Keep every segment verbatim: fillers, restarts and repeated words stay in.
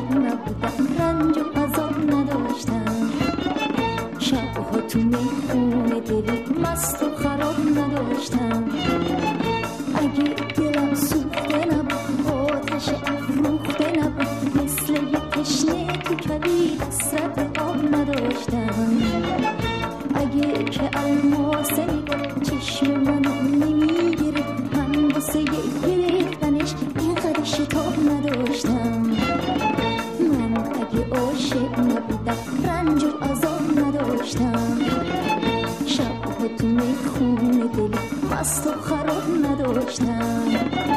عاشق نبودم، رنج و عذاب نداشتم. شبها تو میخونه دلی مست و خراب نداشتم. اگه دلم سوخته نبود، آتش افروخته نبود، مثل یه تشنه تو کویر حسرت آب نداشتم. اگه که الماسه میگفت چشم منو نمیگرفت، من واسه گرفتنش اینقدر شتاب نداشتم. من اگه عاشق نبودم، رنج و عذاب نداشتم. شبها تو میخونه دلی مست و خراب نداشتم.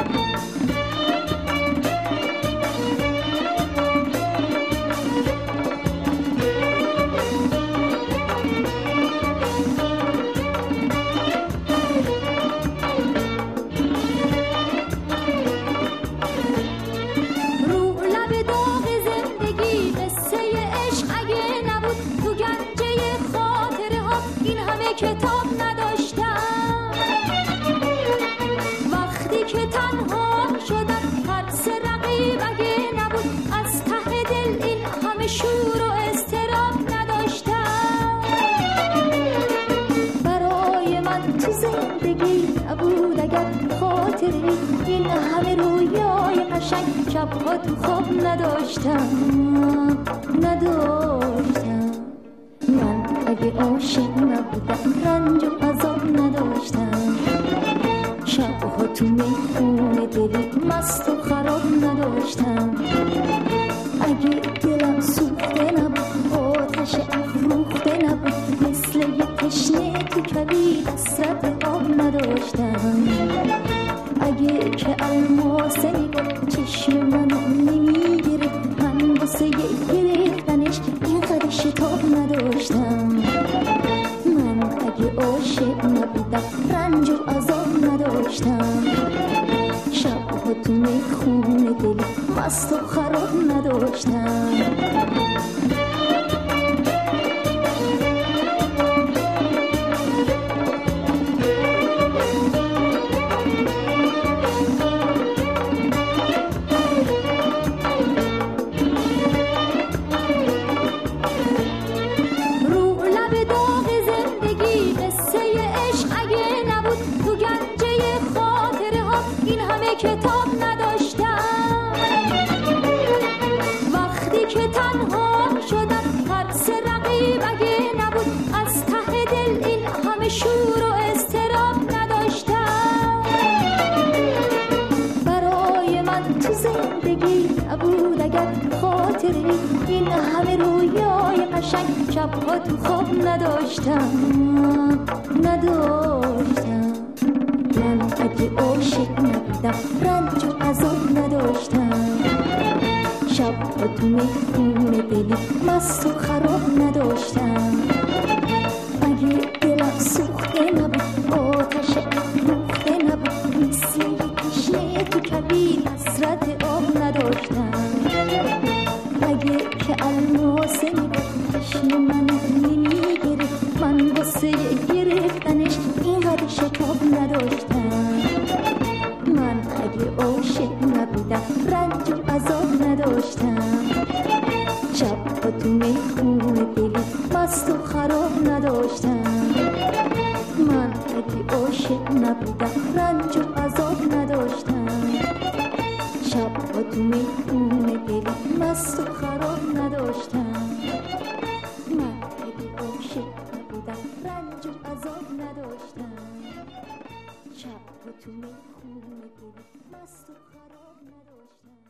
کتاب نداشتم. وقتی که تنها شدم، ترس رقیب اگه نبود، از ته دل این همه شور و اضطراب نداشتم. برای من تو زندگی نبود اگر خاطری، این همه رویای قشنگ شبها تو خواب نداشتم نداشتم. من اگه عاشق نبودم، رنج و عذاب نداشتم. شبها تو میخونه دلی مست و خراب نداشتم. اگه دلم سوخته نبود، آتش افروخته نبود، مثل یه تشنه تو کویر حسرت آب نداشتم. اگه که الماسه میگفت چشم منو نمیگرفت، من واسه گرفتنش اینقدر شتاب نداشتم. من اگه عاشق نبودم، رنج و عذاب نداشتم. شبها تو میخونه دلی مست و خراب نداشتم. کتاب نداشتم. وقتی که تنها شدم، ترس رقیب اگه نبود، از ته دل این همه شور و اضطراب نداشتم. برای من تو زندگی نبود اگر خاطری، این همه رویای قشنگ شبها تو خواب نداشتم نداشتم. من اگه عاشق نبودم، رنج و عذاب نداشتم. شبها تو میخونه دلی مست و خراب نداشتم. اگه دلم سوخته نبود، آتش افروخته نبود، مثل یه تشنه تو کویر حسرت آب نداشتم. اگه که الماسه میگفت چشم منو نمیگرفت، من واسه گرفتنش اینقدر شتاب نداشتم. من اگه عاشق نبودم، رنج و عذاب نداشتم. شبها تو میخونه دلی مست و خراب نداشتم. من اگه عاشق نبودم، رنج و عذاب نداشتم. شبها تو میخونه دلی مست و خراب نداشتم. من اگه عاشق نبودم، رنج و عذاب نداشتم. شبها تو میخونه دلی مست و خراب نداشتم.